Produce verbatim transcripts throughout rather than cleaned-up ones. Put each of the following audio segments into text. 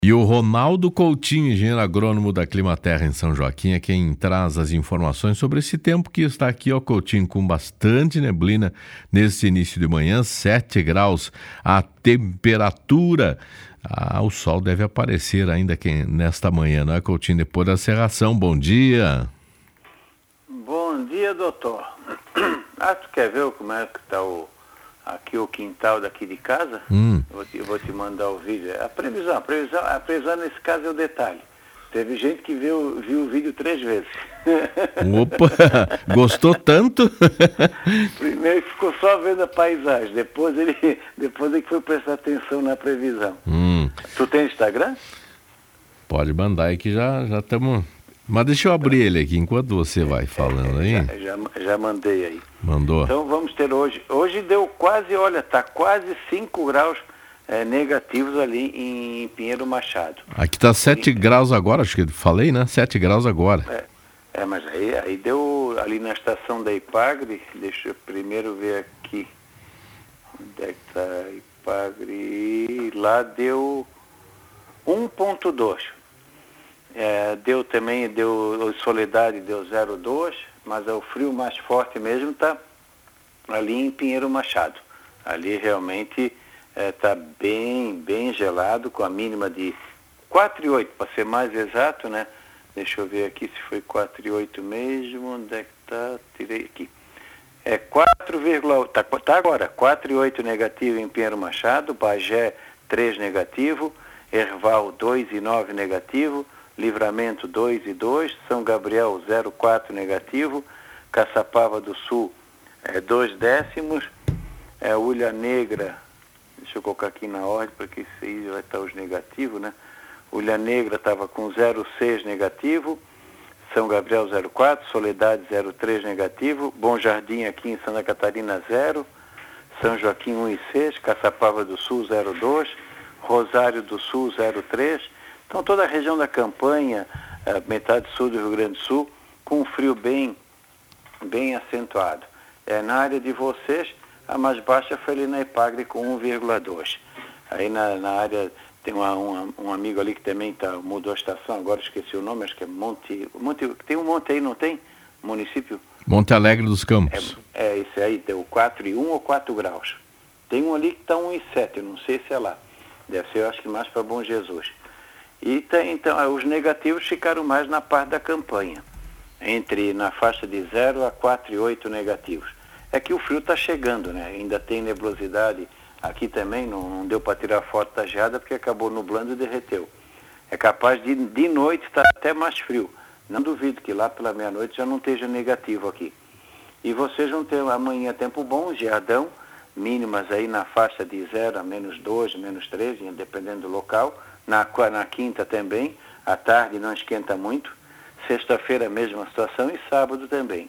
E o Ronaldo Coutinho, engenheiro agrônomo da Climaterra em São Joaquim, é quem traz as informações sobre esse tempo que está aqui, ó, Coutinho, com bastante neblina nesse início de manhã, sete graus a temperatura. Ah, o sol deve aparecer ainda que nesta manhã, não é, Coutinho? Depois da cerração. Bom dia. Bom dia, doutor. Ah, tu quer ver como é que está o, aqui o quintal daqui de casa? Hum. Eu vou, te, eu vou te mandar o vídeo. A previsão, a previsão, a previsão nesse caso é o detalhe. Teve gente que viu, viu o vídeo três vezes. Opa, gostou tanto? Primeiro ficou só vendo a paisagem, depois ele, depois ele foi prestar atenção na previsão. Hum. Tu tem Instagram? Pode mandar aí que já já estamos... Mas deixa eu abrir ele aqui enquanto você vai falando aí. Já, já, já mandei aí. Mandou. Então vamos ter hoje. Hoje deu quase, olha, tá quase cinco graus é, negativos ali em Pinheiro Machado. Aqui tá sete graus agora, acho que eu falei, né? sete graus agora. É, é mas aí, aí deu ali na estação da Ipagre, deixa eu primeiro ver aqui. Onde é que tá a Ipagre? Lá deu um ponto dois. É, deu também, deu Soledade, deu zero vírgula dois, mas é o frio mais forte mesmo está ali em Pinheiro Machado. Ali realmente está é, bem, bem gelado, com a mínima de quatro vírgula oito, para ser mais exato, né? Deixa eu ver aqui se foi quatro vírgula oito mesmo, onde é que está? Tirei aqui. É quatro vírgula oito, está tá agora, quatro vírgula oito negativo em Pinheiro Machado, Bagé três negativo, Erval dois vírgula nove negativo, Livramento dois e dois, São Gabriel zero vírgula quatro negativo, Caçapava do Sul é, dois décimos, é, Ulha Negra, deixa eu colocar aqui na ordem, porque isso aí vai estar os negativos, né? Ulha Negra estava com zero vírgula seis negativo, São Gabriel zero vírgula quatro, Soledade zero vírgula três negativo, Bom Jardim aqui em Santa Catarina zero, São Joaquim um vírgula seis, Caçapava do Sul zero vírgula dois, Rosário do Sul zero vírgula três, então toda a região da Campanha, a metade sul do Rio Grande do Sul, com um frio bem, bem acentuado. É, na área de vocês, a mais baixa foi ali na Ipagre com um vírgula dois. Aí na, na área, tem uma, uma, um amigo ali que também tá, mudou a estação, agora esqueci o nome, acho que é Monte... Monte tem um monte aí, não tem? Município? Monte Alegre dos Campos. É, é esse aí, deu quatro vírgula um ou quatro graus. Tem um ali que está um vírgula sete, eu não sei se é lá. Deve ser, eu acho que mais para Bom Jesus. E tem, então, os negativos ficaram mais na parte da Campanha, entre na faixa de zero a quatro vírgula oito negativos. É que o frio está chegando, né? Ainda tem nebulosidade aqui também, não, não deu para tirar foto da geada porque acabou nublando e derreteu. É capaz de, de noite estar até mais frio. Não duvido que lá pela meia-noite já não esteja negativo aqui. E vocês vão ter amanhã tempo bom, geadão, mínimas aí na faixa de zero a menos dois, menos três, dependendo do local. Na, na quinta também, à tarde não esquenta muito, sexta-feira a mesma situação e sábado também.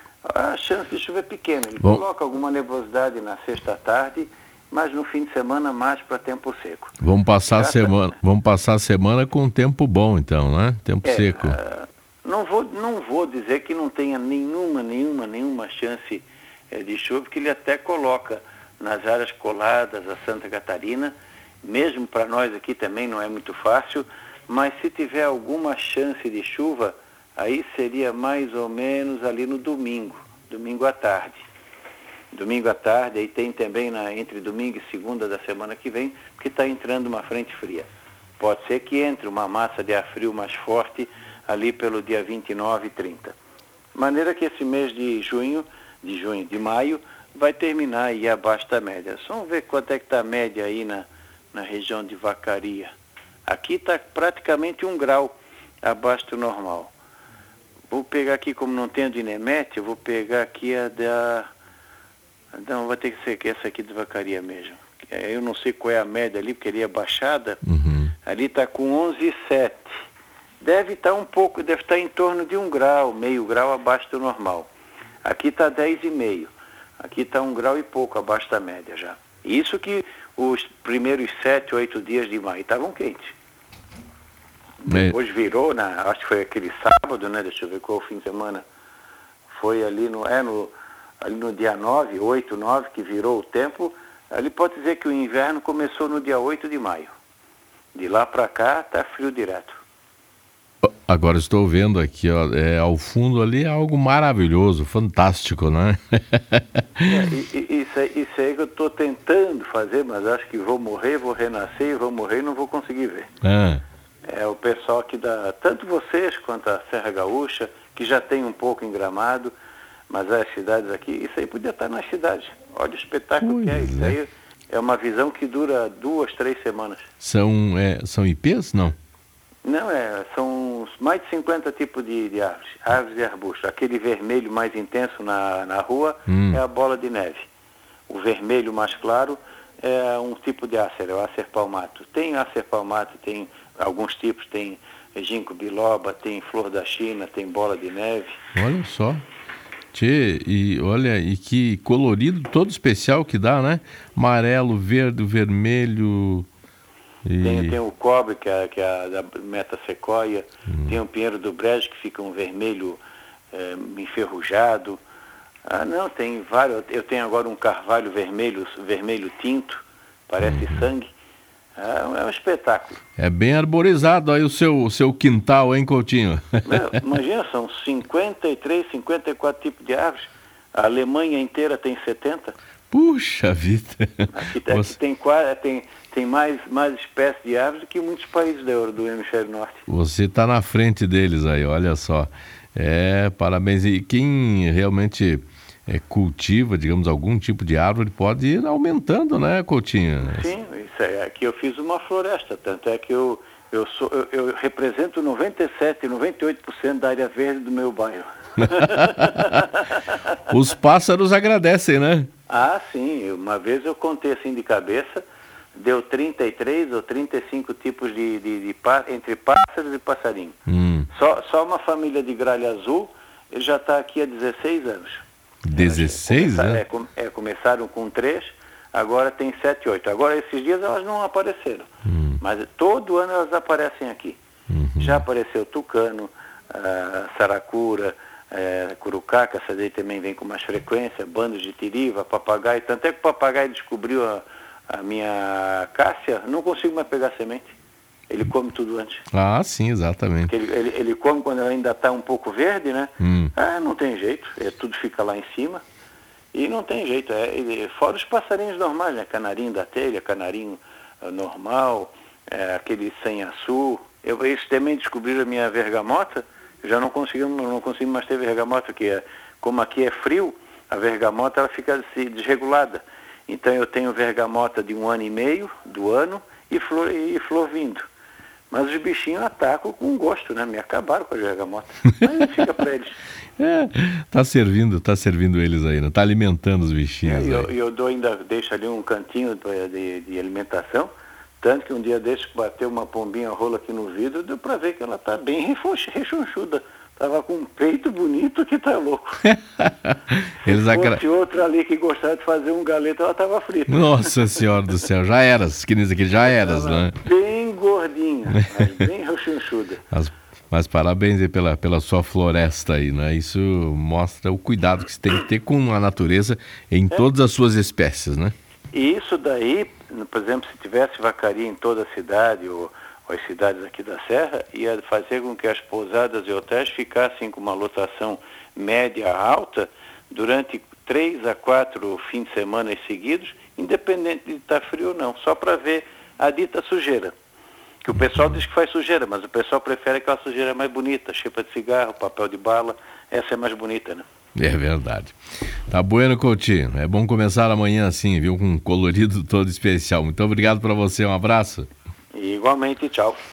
A chance de chuva é pequena, ele Bom, coloca alguma nebulosidade na sexta-tarde, mas no fim de semana mais para tempo seco. Vamos passar, a semana, vamos passar a semana com tempo bom então, né? Tempo é, seco. Uh, não, vou, não vou dizer que não tenha nenhuma, nenhuma, nenhuma chance é, de chuva, porque ele até coloca nas áreas coladas a Santa Catarina, mesmo para nós aqui também não é muito fácil, mas se tiver alguma chance de chuva, aí seria mais ou menos ali no domingo, domingo à tarde. Domingo à tarde, aí tem também na, entre domingo e segunda da semana que vem, porque está entrando uma frente fria. Pode ser que entre uma massa de ar frio mais forte ali pelo dia vinte e nove e trinta. De maneira que esse mês de junho, de junho, de maio, vai terminar aí abaixo da média. Só vamos ver quanto é que está a média aí na na região de Vacaria. Aqui está praticamente um grau abaixo do normal. Vou pegar aqui, como não tenho de Nemete, eu vou pegar aqui a da... Não, vai ter que ser essa aqui de Vacaria mesmo. Eu não sei qual é a média ali, porque ali é baixada. Uhum. Ali está com onze vírgula sete. Deve estar um pouco, deve estar em torno de um grau, meio grau abaixo do normal. Aqui está dez vírgula cinco. Aqui está um grau e pouco abaixo da média já. Isso que os primeiros sete, oito dias de maio estavam quentes. Depois virou, na, acho que foi aquele sábado, né? Deixa eu ver qual o fim de semana. Foi ali no, é no, ali no dia nove, oito, nove, que virou o tempo. Ali pode dizer que o inverno começou no dia oito de maio. De lá para cá tá frio direto. Agora estou vendo aqui, ó, é, ao fundo ali é algo maravilhoso, fantástico, né? É, e, e, isso, aí, isso aí que eu estou tentando fazer, mas acho que vou morrer, vou renascer, vou morrer e não vou conseguir ver. É. É o pessoal aqui da, tanto vocês quanto a Serra Gaúcha, que já tem um pouco em Gramado, mas as cidades aqui, isso aí podia estar nas cidades. Olha o espetáculo Pois que é, isso é. aí é uma visão que dura duas, três semanas. São, é, são ipês? Não. Não, é, são mais de cinquenta tipos de, de árvores, árvores e arbustos. Aquele vermelho mais intenso na, na rua Hum. é a bola de neve. O vermelho mais claro é um tipo de ácer, é o ácer palmato. Tem ácer palmato, tem alguns tipos, tem ginkgo biloba, tem flor da China, tem bola de neve. Olha só. Tchê, e olha, e que colorido todo especial que dá, né? Amarelo, verde, vermelho. E... Tem, tem o cobre, que é, que é da meta sequoia, hum. Tem o pinheiro do brejo, que fica um vermelho é, enferrujado. Ah, não, tem vários. Eu tenho agora um carvalho vermelho, vermelho tinto, parece hum. sangue. Ah, é um espetáculo. É bem arborizado aí o seu, o seu quintal, hein, Coutinho? Meu, imagina, são cinquenta e três, cinquenta e quatro tipos de árvores. A Alemanha inteira tem setenta. Puxa vida! Aqui, aqui Você... tem, tem, tem mais, mais espécies de árvores do que muitos países do, do hemisfério norte. Você está na frente deles aí, olha só. É, parabéns. E quem realmente é, cultiva, digamos, algum tipo de árvore pode ir aumentando, né, Coutinho? Sim, isso é. Aqui eu fiz uma floresta, tanto é que eu, eu, sou, eu, eu represento noventa e sete, noventa e oito por cento da área verde do meu bairro. Os pássaros agradecem, né? Ah, sim. Uma vez eu contei assim de cabeça, deu trinta e três ou trinta e cinco tipos de, de, de, de entre pássaros e passarinho. Hum. Só, só uma família de gralha azul, ele já está aqui há dezesseis anos. dezesseis, começaram, né? É, com, é, começaram com três, agora tem sete, oito. Agora, esses dias elas não apareceram, hum. mas todo ano elas aparecem aqui. Uhum. Já apareceu tucano, uh, saracura, É, curucaca, essa daí também vem com mais frequência, bandos de tiriva, papagaio, tanto é que o papagaio descobriu a, a minha cássia, não consigo mais pegar semente, ele come tudo antes. Ah, sim, exatamente. Ele, ele, ele come quando ela ainda está um pouco verde, né? Hum. Ah, não tem jeito, é, tudo fica lá em cima, e não tem jeito, é, é, fora os passarinhos normais, né? Canarinho da telha, canarinho uh, normal, é, aquele sem açu, eu, eles também descobriram a minha vergamota. Já não consigo, não consigo mais ter vergamota, porque como aqui é frio, a vergamota ela fica assim, desregulada. Então eu tenho vergamota de um ano e meio, do ano, e flor, e flor vindo. Mas os bichinhos atacam com gosto, né? Me acabaram com a vergamota. Mas fica para eles. É, tá servindo, tá servindo eles aí, né? Tá alimentando os bichinhos. E é, eu, eu dou ainda, deixo ali um cantinho de, de alimentação. Tanto que um dia desse bateu uma pombinha rola aqui no vidro, deu pra ver que ela tá bem rechonchuda. Tava com um peito bonito que tá louco. Eles Se fosse acra... outra ali que gostava de fazer um galeto, ela tava frita. Nossa Senhora do céu, já eras, que nem aqui, já eras, né? Bem gordinha, mas bem rechonchuda. As... Mas parabéns aí pela, pela sua floresta aí, né? Isso mostra o cuidado que você tem que ter com a natureza em é. todas as suas espécies, né? E isso daí, por exemplo, se tivesse vacaria em toda a cidade, ou, ou as cidades aqui da Serra, ia fazer com que as pousadas e hotéis ficassem com uma lotação média alta durante três a quatro fins de semana seguidos, independente de estar frio ou não, só para ver a dita sujeira. Que o pessoal diz que faz sujeira, mas o pessoal prefere aquela sujeira mais bonita, chepa de cigarro, papel de bala, essa é mais bonita, né? É verdade. Tá bueno, Coutinho. É bom começar amanhã assim, viu? Com um colorido todo especial. Muito obrigado para você, um abraço. Igualmente, tchau.